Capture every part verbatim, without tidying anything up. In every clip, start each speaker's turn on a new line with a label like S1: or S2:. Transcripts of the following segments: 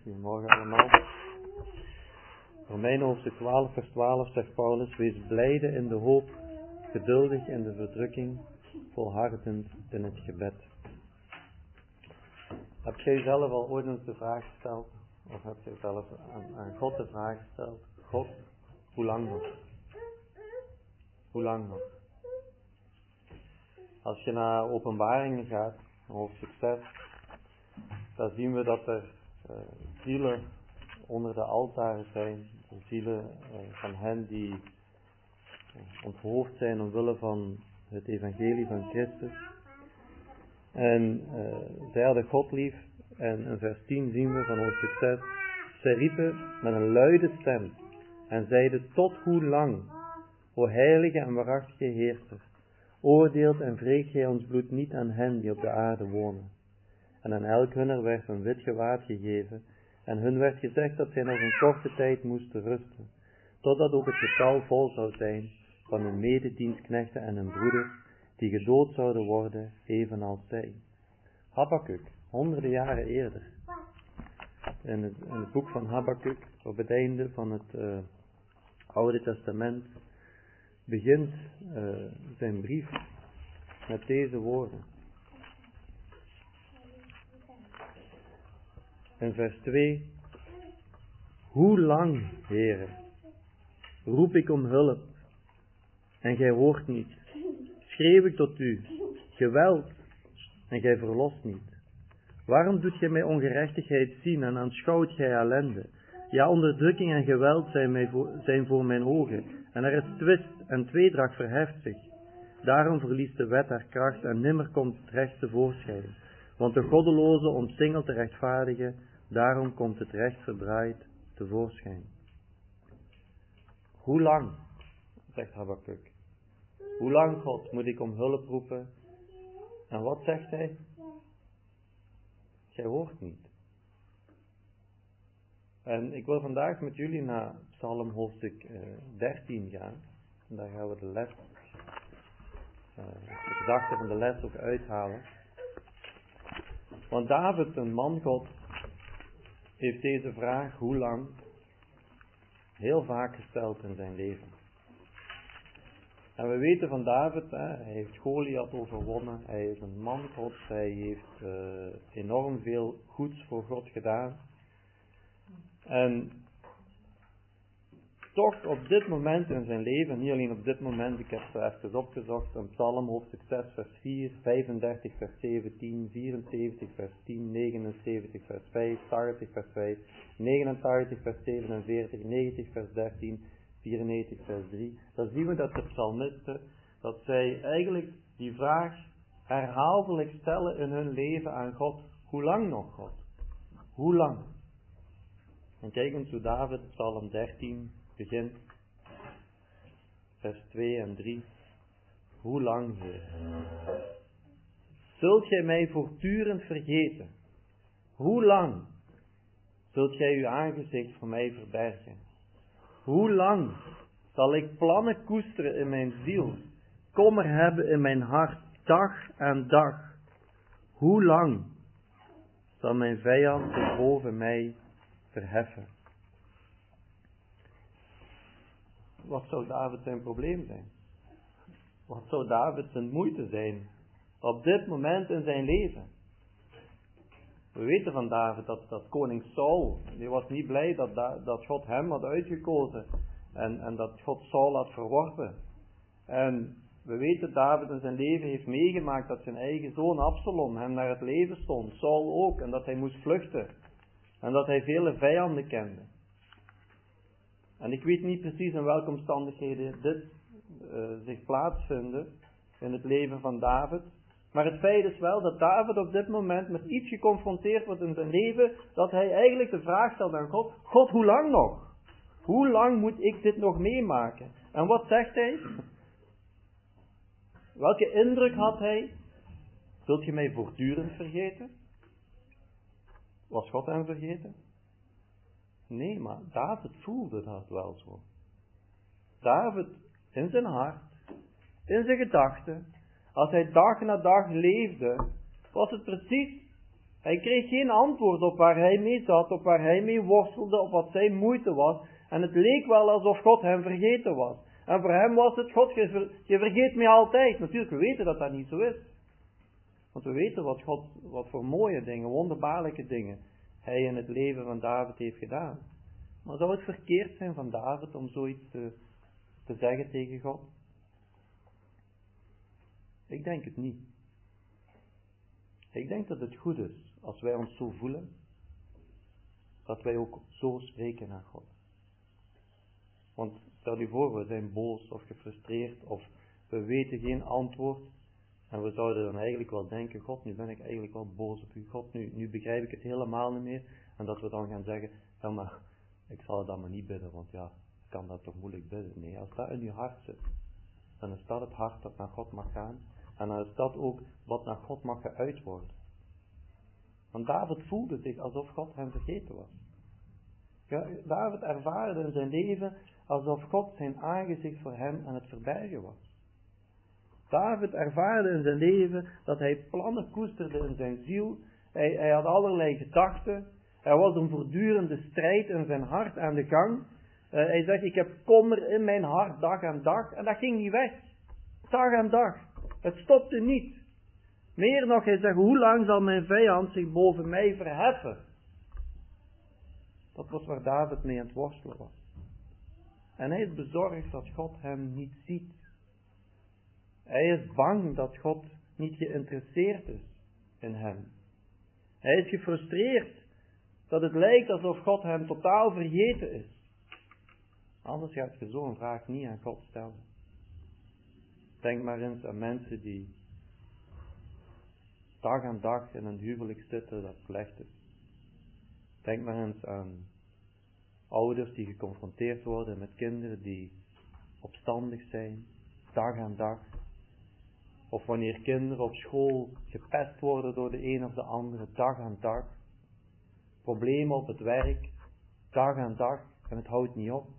S1: Goedemorgen allemaal. Romeinen hoofdstuk twaalf, vers twaalf zegt Paulus: wees blijde in de hoop, geduldig in de verdrukking, volhardend in het gebed. Heb jij zelf al ooit eens de vraag gesteld, of heb je zelf aan, aan God de vraag gesteld: God, hoe lang nog? Hoe lang nog? Als je naar Openbaringen gaat, hoofdstuk zes, dan zien we dat er uh, zielen onder de altaren zijn, de zielen uh, van hen die uh, onthoofd zijn omwille van het evangelie van Christus. En uh, zij hadden God lief, en in vers tien zien we van hoofdstuk zes, zij riepen met een luide stem en zeiden: tot hoe lang, o heilige en waarachtige Heerser, oordeelt en wreekt gij ons bloed niet aan hen die op de aarde wonen. En aan elk hunner werd een wit gewaad gegeven, en hun werd gezegd dat zij nog een korte tijd moesten rusten, totdat ook het getal vol zou zijn van hun mededienstknechten en hun broeders, die gedood zouden worden, evenals zij. Habakuk, honderden jaren eerder, in het, in het boek van Habakuk, op het einde van het uh, Oude Testament, begint uh, zijn brief met deze woorden. In vers twee: hoe lang, Heere, roep ik om hulp, en gij hoort niet. Schreeuw ik tot u, geweld, en gij verlost niet. Waarom doet gij mij ongerechtigheid zien en aanschouwt gij ellende? Ja, onderdrukking en geweld zijn, mij voor, zijn voor mijn ogen, en er is twist en tweedracht verheft zich. Daarom verliest de wet haar kracht en nimmer komt het recht tevoorschijn. Want de goddeloze omsingelt de rechtvaardige, daarom komt het recht verdraaid tevoorschijn. Hoe lang, zegt Habakuk, hoe lang, God, moet ik om hulp roepen? En wat zegt hij? Gij hoort niet. En ik wil vandaag met jullie naar Psalm hoofdstuk uh, dertien gaan. En daar gaan we de les, uh, de gedachte van de les ook uithalen. Want David, een man God, heeft deze vraag, hoe lang, heel vaak gesteld in zijn leven. En we weten van David, hè, hij heeft Goliath overwonnen, hij is een man God, hij heeft uh, enorm veel goeds voor God gedaan. En toch op dit moment in zijn leven, niet alleen op dit moment, ik heb het even opgezocht, een Psalm hoofdstuk zes vers vier, vijfendertig vers zeventien, vierenzeventig vers tien, negenenzeventig vers vijf, tachtig vers vijf, negenentachtig vers zevenenveertig, negentig vers dertien, vierennegentig vers drie. Dan zien we dat de psalmisten, dat zij eigenlijk die vraag herhaaldelijk stellen in hun leven aan God. Hoe lang nog, God? Hoe lang? En kijk eens hoe David Psalm dertien begint, vers twee en drie. Hoe lang, Heer? Zult gij mij voortdurend vergeten? Hoe lang zult gij uw aangezicht voor mij verbergen? Hoe lang zal ik plannen koesteren in mijn ziel, kommer hebben in mijn hart, dag en dag? Hoe lang zal mijn vijand zich boven mij verheffen? Wat zou David zijn probleem zijn? Wat zou David zijn moeite zijn op dit moment in zijn leven? We weten van David dat, dat koning Saul, die was niet blij dat, dat God hem had uitgekozen en, en dat God Saul had verworpen. En we weten dat David in zijn leven heeft meegemaakt dat zijn eigen zoon Absalom hem naar het leven stond, Saul ook, en dat hij moest vluchten. En dat hij vele vijanden kende. En ik weet niet precies in welke omstandigheden dit uh, zich plaatsvinden in het leven van David. Maar het feit is wel dat David op dit moment met iets geconfronteerd wordt in zijn leven, dat hij eigenlijk de vraag stelt aan God: God, hoe lang nog? Hoe lang moet ik dit nog meemaken? En wat zegt hij? Welke indruk had hij? Zult je mij voortdurend vergeten? Was God hem vergeten? Nee, maar David voelde dat wel zo. David, in zijn hart, in zijn gedachten, als hij dag na dag leefde, was het precies Hij kreeg geen antwoord op waar hij mee zat, op waar hij mee worstelde, op wat zijn moeite was. En het leek wel alsof God hem vergeten was. En voor hem was het, God, je, ver, je vergeet mij altijd. Natuurlijk, we weten dat dat niet zo is. Want we weten wat God, wat voor mooie dingen, wonderbaarlijke dingen hij in het leven van David heeft gedaan. Maar zou het verkeerd zijn van David om zoiets te, te zeggen tegen God? Ik denk het niet. Ik denk dat het goed is, als wij ons zo voelen, dat wij ook zo spreken naar God. Want stel je voor, we zijn boos of gefrustreerd, of we weten geen antwoord, en we zouden dan eigenlijk wel denken, God, nu ben ik eigenlijk wel boos op u, God, nu, nu begrijp ik het helemaal niet meer, en dat we dan gaan zeggen, ja maar, ik zal het dan maar niet bidden, want ja, ik kan dat toch moeilijk bidden. Nee, als dat in je hart zit, dan is dat het hart dat naar God mag gaan, en dan is dat ook wat naar God mag geuit worden. Want David voelde zich alsof God hem vergeten was. Ja, David ervaarde in zijn leven alsof God zijn aangezicht voor hem aan het verbergen was. David ervaarde in zijn leven dat hij plannen koesterde in zijn ziel. Hij, hij had allerlei gedachten. Er was een voortdurende strijd in zijn hart aan de gang. Uh, hij zegt, ik heb kommer in mijn hart dag aan dag. En dat ging niet weg. Dag aan dag. Het stopte niet. Meer nog, hij zegt, hoe lang zal mijn vijand zich boven mij verheffen? Dat was waar David mee aan het worstelen was. En hij is bezorgd dat God hem niet ziet. Hij is bang dat God niet geïnteresseerd is in hem. Hij is gefrustreerd dat het lijkt alsof God hem totaal vergeten is. Anders gaat je zo'n vraag niet aan God stellen. Denk maar eens aan mensen die dag aan dag in een huwelijk zitten dat slecht is. Denk maar eens aan ouders die geconfronteerd worden met kinderen die opstandig zijn, dag aan dag. Of wanneer kinderen op school gepest worden door de een of de andere, dag aan dag. Problemen op het werk, dag aan dag, en het houdt niet op.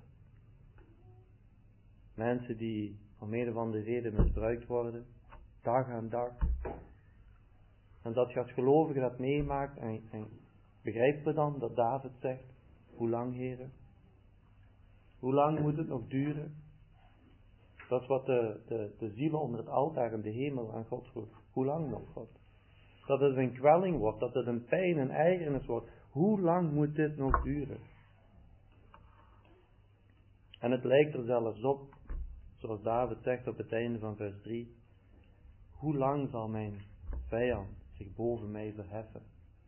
S1: Mensen die om een of andere reden misbruikt worden, dag aan dag. En dat je als gelovige dat meemaakt, en, en begrijpen we dan dat David zegt, hoe lang, heren? Hoe lang moet het nog duren? Dat is wat de, de, de zielen onder het altaar in de hemel aan God vroeg. Hoe lang nog, God? Dat het een kwelling wordt, dat het een pijn en ergernis wordt. Hoe lang moet dit nog duren? En het lijkt er zelfs op, zoals David zegt op het einde van vers drie. Hoe lang zal mijn vijand zich boven mij verheffen?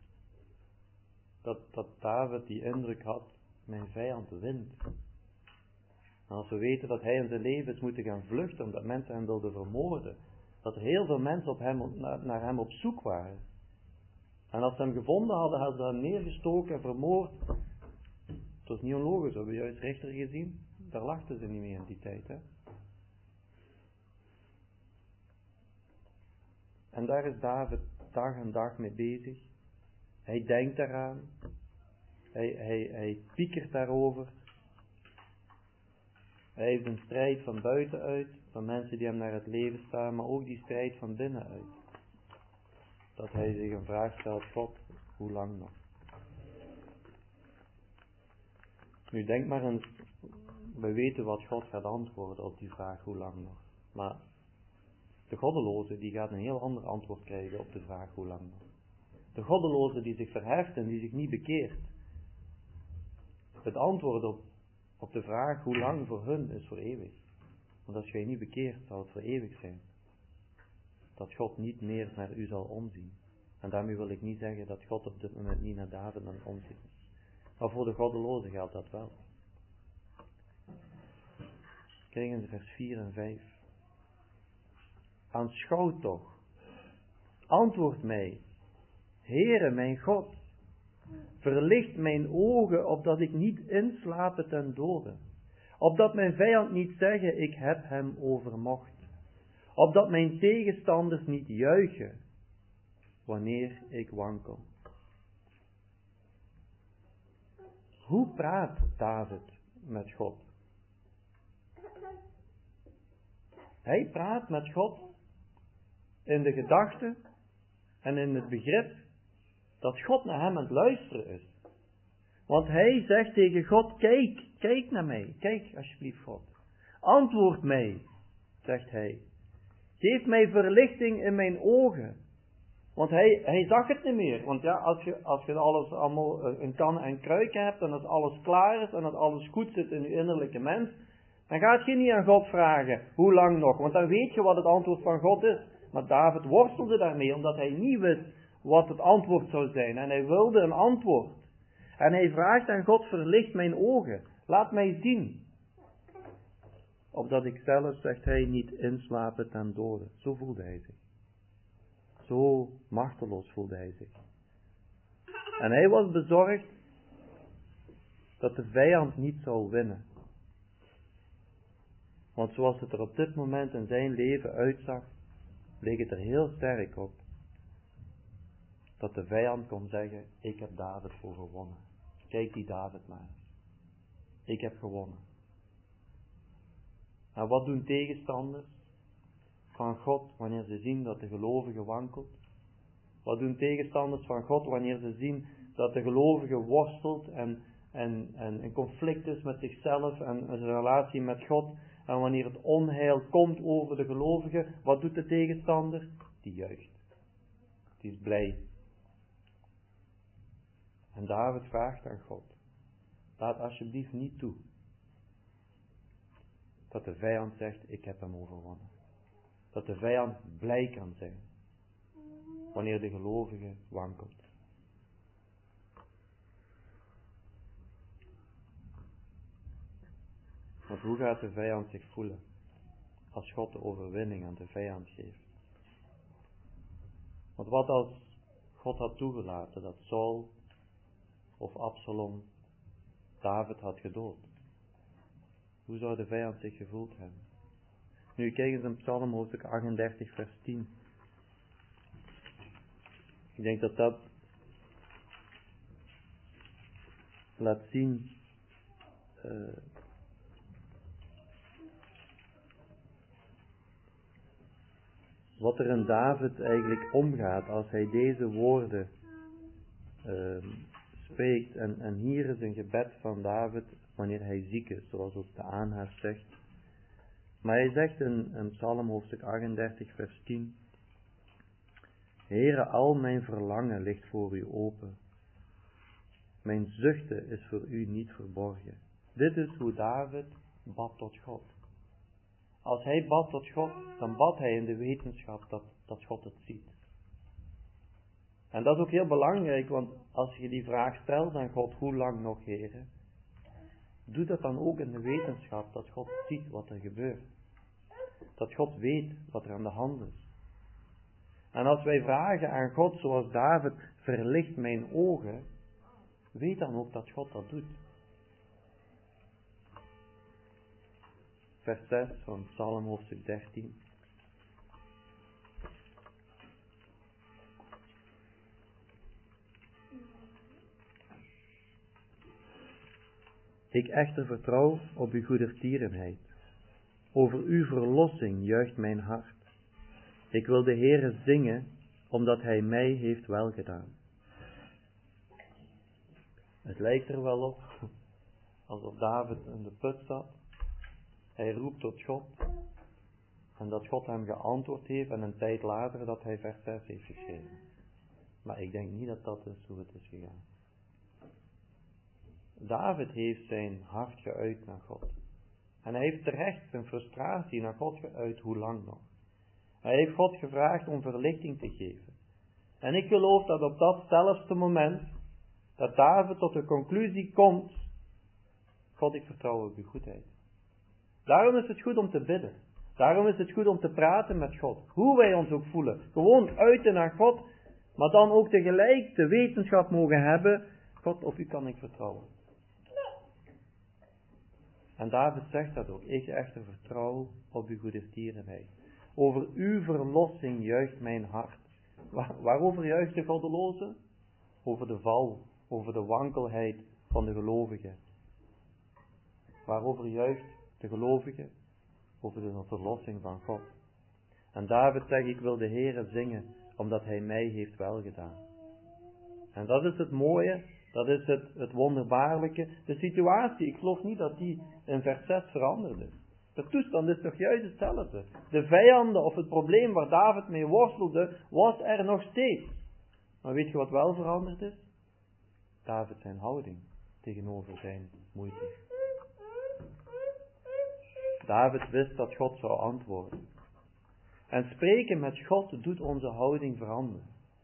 S1: Dat, dat David die indruk had, mijn vijand wint. En als we weten dat hij in zijn leven is moeten gaan vluchten omdat mensen hem wilden vermoorden. Dat er heel veel mensen op hem, naar, naar hem op zoek waren. En als ze hem gevonden hadden, hadden ze hem neergestoken en vermoord. Het was niet onlogisch, hebben we juist rechter gezien? Daar lachten ze niet meer in die tijd. Hè? En daar is David dag en dag mee bezig. Hij denkt daaraan. Hij, hij, hij piekert daarover. Hij heeft een strijd van buitenuit, van mensen die hem naar het leven staan, maar ook die strijd van binnenuit. Dat hij zich een vraag stelt, God, hoe lang nog? Nu denk maar eens, we weten wat God gaat antwoorden op die vraag, hoe lang nog? Maar de goddeloze die gaat een heel ander antwoord krijgen op de vraag, hoe lang nog? De goddeloze die zich verheft en die zich niet bekeert. Het antwoord op Op de vraag hoe lang voor hun is voor eeuwig. Want als je je niet bekeert, zal het voor eeuwig zijn. Dat God niet meer naar u zal omzien. En daarmee wil ik niet zeggen dat God op dit moment niet naar David aan het omzien is. Maar voor de goddeloze geldt dat wel. Kijk in vers vier en vijf. Aanschouw toch. Antwoord mij. Heere mijn God. Verlicht mijn ogen, opdat ik niet inslapen ten dode. Opdat mijn vijand niet zeggen, ik heb hem overmocht. Opdat mijn tegenstanders niet juichen, wanneer ik wankel. Hoe praat David met God? Hij praat met God in de gedachte en in het begrip dat God naar hem aan het luisteren is. Want hij zegt tegen God, kijk, kijk naar mij, kijk alsjeblieft God. Antwoord mij, zegt hij. Geef mij verlichting in mijn ogen. Want hij, hij zag het niet meer. Want ja, als je, als je alles allemaal een kan en kruik hebt en dat alles klaar is en dat alles goed zit in je innerlijke mens, dan gaat je niet aan God vragen, hoe lang nog? Want dan weet je wat het antwoord van God is. Maar David worstelde daarmee, omdat hij niet wist wat het antwoord zou zijn. En hij wilde een antwoord. En hij vraagt aan God, verlicht mijn ogen. Laat mij zien. Opdat ik zelf, zegt hij, niet inslapen ten dode. Zo voelde hij zich. Zo machteloos voelde hij zich. En hij was bezorgd dat de vijand niet zou winnen. Want zoals het er op dit moment in zijn leven uitzag, bleek het er heel sterk op dat de vijand kon zeggen, ik heb David overwonnen. Kijk die David maar. Ik heb gewonnen. En wat doen tegenstanders van God wanneer ze zien dat de gelovige wankelt? Wat doen tegenstanders van God wanneer ze zien dat de gelovige worstelt en, en, en in conflict is met zichzelf en zijn relatie met God? En wanneer het onheil komt over de gelovige, wat doet de tegenstander? Die juicht. Die is blij. En David vraagt aan God, laat alsjeblieft niet toe dat de vijand zegt, ik heb hem overwonnen. Dat de vijand blij kan zijn wanneer de gelovige wankelt. Want hoe gaat de vijand zich voelen als God de overwinning aan de vijand geeft? Want wat als God had toegelaten dat Saul of Absalom David had gedood? Hoe zou de vijand zich gevoeld hebben? Nu kijk eens in Psalm hoofdstuk achtendertig vers tien. Ik denk dat dat laat zien uh, wat er in David eigenlijk omgaat als hij deze woorden uh, spreekt. En, en hier is een gebed van David wanneer hij ziek is, zoals ook de aanhaast zegt. Maar hij zegt in, in Psalm hoofdstuk achtendertig vers tien. Heere, al mijn verlangen ligt voor u open. Mijn zuchten is voor u niet verborgen. Dit is hoe David bad tot God. Als hij bad tot God, dan bad hij in de wetenschap dat, dat God het ziet. En dat is ook heel belangrijk, want als je die vraag stelt aan God, hoe lang nog, Heere? Doe dat dan ook in de wetenschap dat God ziet wat er gebeurt. Dat God weet wat er aan de hand is. En als wij vragen aan God zoals David, verlicht mijn ogen, weet dan ook dat God dat doet. Vers zes van Psalm hoofdstuk dertien. Ik echter vertrouw op uw goedertierenheid. Over uw verlossing juicht mijn hart. Ik wil de Heere zingen, omdat hij mij heeft welgedaan. Het lijkt er wel op, alsof David in de put zat. Hij roept tot God. En dat God hem geantwoord heeft en een tijd later dat hij vers zes heeft geschreven. Maar ik denk niet dat dat is hoe het is gegaan. David heeft zijn hart geuit naar God. En hij heeft terecht zijn frustratie naar God geuit, hoe lang nog. Hij heeft God gevraagd om verlichting te geven. En ik geloof dat op datzelfde moment, dat David tot de conclusie komt, God, ik vertrouw op uw goedheid. Daarom is het goed om te bidden. Daarom is het goed om te praten met God. Hoe wij ons ook voelen. Gewoon uiten naar God, maar dan ook tegelijk de wetenschap mogen hebben, God, op u kan ik vertrouwen. En David zegt dat ook. Ik echter vertrouw op uw goedertierenheid. Over uw verlossing juicht mijn hart. Waar, waarover juicht de goddeloze? Over de val, over de wankelheid van de gelovigen. Waarover juicht de gelovige? Over de verlossing van God. En David zegt, ik wil de Heere zingen, omdat hij mij heeft welgedaan. En dat is het mooie, dat is het, het wonderbaarlijke. De situatie, ik geloof niet dat die in vers zes veranderde. De toestand is toch juist hetzelfde. De vijanden of het probleem waar David mee worstelde, was er nog steeds. Maar weet je wat wel veranderd is? David zijn houding tegenover zijn moeite. David wist dat God zou antwoorden. En spreken met God doet onze houding veranderen.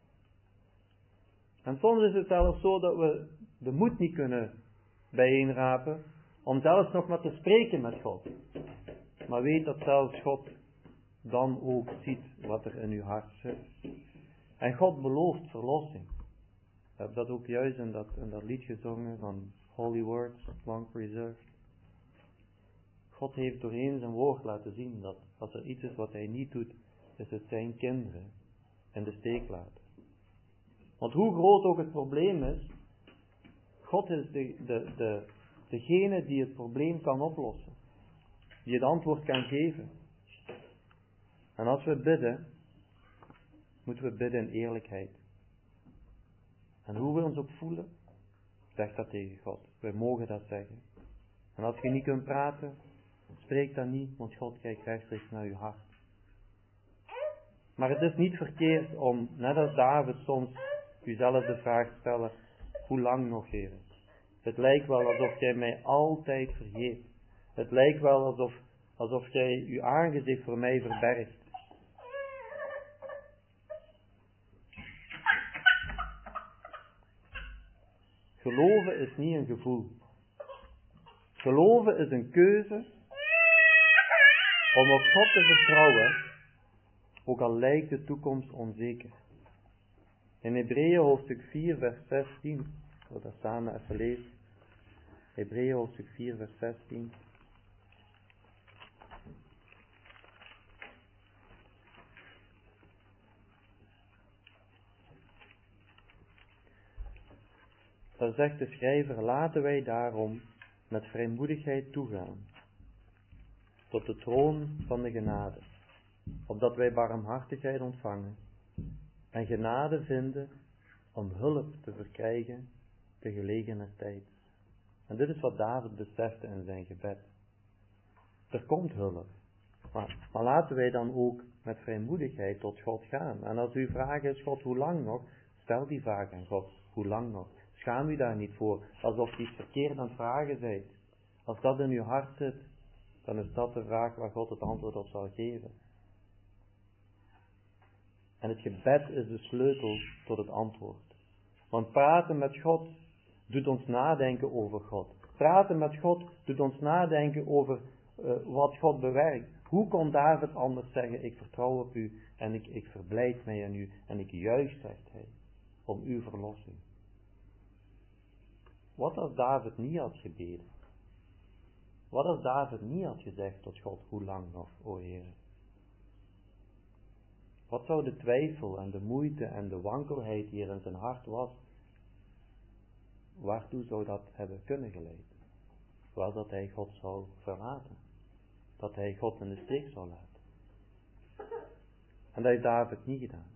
S1: En soms is het zelfs zo dat we de moed niet kunnen bijeenrapen om zelfs nog maar te spreken met God. Maar weet dat zelfs God dan ook ziet wat er in uw hart zit. En God belooft verlossing. We hebben dat ook juist in dat, in dat lied gezongen van Holy Words, Long Preserved. God heeft doorheen zijn woord laten zien dat als er iets is wat hij niet doet, is het zijn kinderen in de steek laten. Want hoe groot ook het probleem is, God is de, de, de, degene die het probleem kan oplossen. Die het antwoord kan geven. En als we bidden, moeten we bidden in eerlijkheid. En hoe we ons ook voelen, zeg dat tegen God. Wij mogen dat zeggen. En als je niet kunt praten, spreek dat niet, want God kijkt rechtstreeks naar je hart. Maar het is niet verkeerd om, net als David, soms uzelf de vraag te stellen, hoe lang nog, Heer? Het lijkt wel alsof jij mij altijd vergeet. Het lijkt wel alsof, alsof jij uw aangezicht voor mij verbergt. Geloven is niet een gevoel. Geloven is een keuze om op God te vertrouwen, ook al lijkt de toekomst onzeker. In Hebreeën hoofdstuk vier vers zestien, ik wil dat samen even lezen. Hebreeën hoofdstuk vier vers zestien. Daar zegt de schrijver, laten wij daarom met vrijmoedigheid toegaan tot de troon van de genade, opdat wij barmhartigheid ontvangen en genade vinden om hulp te verkrijgen te gelegene tijd. En dit is wat David besefte in zijn gebed. Er komt hulp. Maar, maar laten wij dan ook met vrijmoedigheid tot God gaan. En als uw vraag is, God, hoe lang nog? Stel die vraag aan God, hoe lang nog? Schaam u daar niet voor, alsof u iets verkeerd aan het vragen bent. Als dat in uw hart zit, dan is dat de vraag waar God het antwoord op zal geven. En het gebed is de sleutel tot het antwoord. Want praten met God doet ons nadenken over God. Praten met God doet ons nadenken over uh, wat God bewerkt. Hoe kon David anders zeggen, ik vertrouw op u en ik, ik verblijd mij aan u en ik juich, zegt hij, om uw verlossing. Wat als David niet had gebeden? Wat als David niet had gezegd tot God, hoe lang nog, o Heer? Wat zou de twijfel en de moeite en de wankelheid die er in zijn hart was, waartoe zou dat hebben kunnen geleiden? Wel dat hij God zou verlaten. Dat hij God in de steek zou laten. En dat heeft David niet gedaan.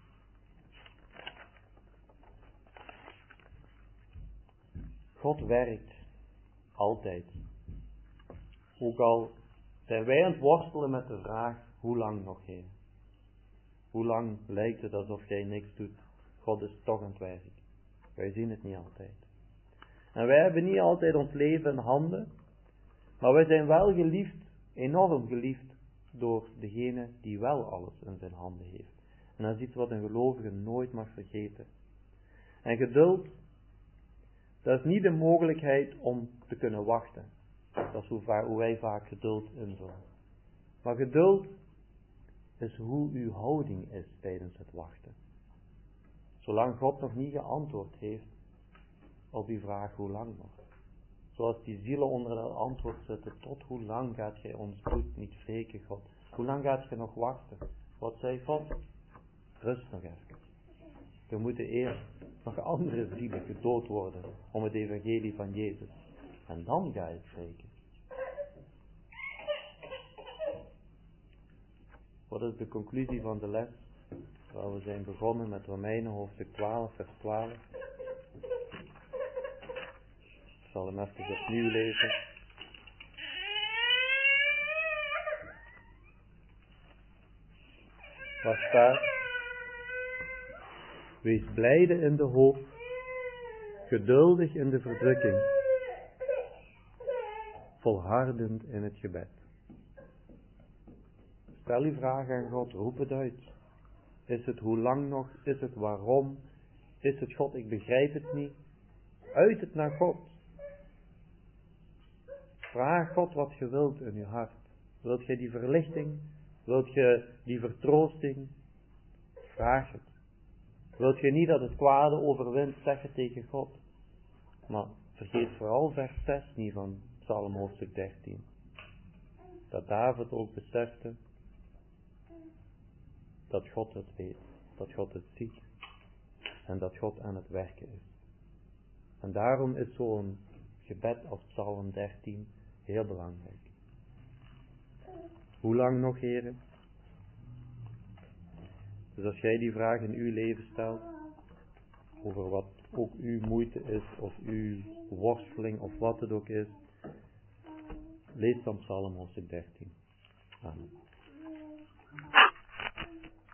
S1: God werkt altijd. Ook al zijn wij aan het worstelen met de vraag, hoe lang nog, Heer? Hoe lang lijkt het alsof jij niks doet? God is toch aan het werk. Wij zien het niet altijd. En wij hebben niet altijd ons leven in handen, maar wij zijn wel geliefd, enorm geliefd, door degene die wel alles in zijn handen heeft. En dat is iets wat een gelovige nooit mag vergeten. En geduld, dat is niet de mogelijkheid om te kunnen wachten. Dat is hoe, va- hoe wij vaak geduld invullen. Maar geduld is hoe uw houding is tijdens het wachten. Zolang God nog niet geantwoord heeft op uw vraag hoe lang nog. Zoals die zielen onder dat antwoord zitten, tot hoe lang gaat gij ons bloed niet wreken, God? Hoe lang gaat gij nog wachten? Wat zei God? Rust nog even. We moeten eerst nog andere zielen gedood worden om het evangelie van Jezus. En dan ga je het spreken. Wat is de conclusie van de les? Wel, we zijn begonnen met Romeinen hoofdstuk twaalf, vers twaalf. zal hem even opnieuw lezen. Waar staat: wees blijde in de hoop, geduldig in de verdrukking, volhardend in het gebed. Stel uw vraag aan God, roep het uit. Is het hoe lang nog? Is het waarom? Is het God, ik begrijp het niet? Uit het naar God. Vraag God wat je wilt in je hart. Wilt je die verlichting? Wilt je die vertroosting? Vraag het. Wilt je niet dat het kwade overwint? Zeg het tegen God. Maar vergeet vooral vers zes niet van Psalm hoofdstuk dertien. Dat David ook besefte dat God het weet. Dat God het ziet. En dat God aan het werken is. En daarom is zo'n gebed als Psalm dertien heel belangrijk. Hoe lang nog, heren? Dus als jij die vraag in uw leven stelt, over wat ook uw moeite is, of uw worsteling, of wat het ook is, lees dan Psalm hoofdstuk dertien. Amen.